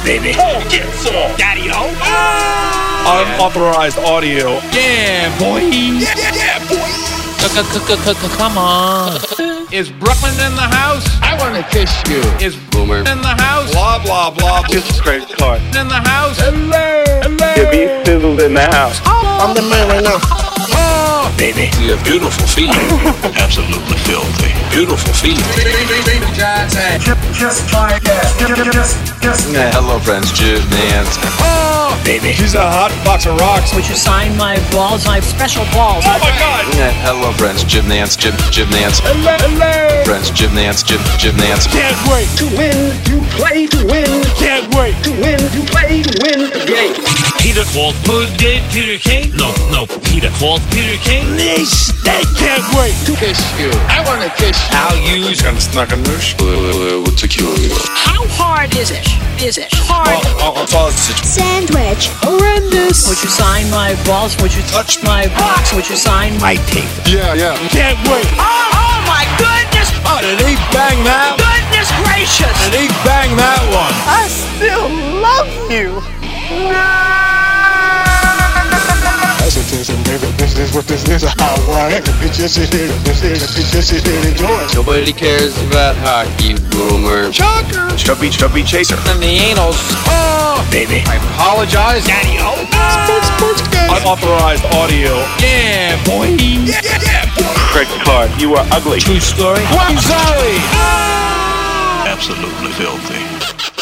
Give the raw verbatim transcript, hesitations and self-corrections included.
baby. Oh, get some. Daddy-o. Unauthorized audio. Yeah, boy. Yeah, yeah, yeah, boy. Come on. Is Brooklyn in the house? I want to kiss you. Is Boomer in the house? Blah, blah, blah. This is credit card. In the house? Hello. Hello. Your beef sizzled in the house. I'm the man right now. Oh, Baby. You have beautiful feet. Absolutely filthy. Beautiful feet. Kiss my ass. Kiss, kiss, kiss. Hello, friends. Jib Nance. oh, Baby. She's a hot box of rocks. Would you sign my balls, my special balls? Oh my God! Hello, friends. Jib Nance. Jib Jib Nance. Hello. Hello. Friends. Jib Nance. Jib Jib Nance. Can't wait. To win, you play to win. Can't wait. To win, you play to win the game. Peter called Peter, Peter King? No, no, Peter called Peter King. This, they Can't wait. To kiss you. I want to kiss you. I'll use. Ganz knackenisch. With tequila. How hard is it? Is it hard? Sausage. Sandwich. Horrendous. Would you sign my balls? Would you touch my box? Would you sign my... I take them. Yeah, yeah. Can't wait. Oh, oh my goodness! Oh, did he bang that? Goodness gracious! Did he bang that one? I still love you. Listen, baby, this is what this is. How I bitch just sit here, bitch just sit here and enjoy it. Nobody cares about hockey, Boomer. Shocker. Chubby, chubby chaser. and the anals. Oh, Baby. I apologize. Daddy-o. Unauthorized audio. Yeah, boy. Yeah, yeah, yeah, boy. Credit card. You are ugly. True story. I'm sorry. Absolutely filthy.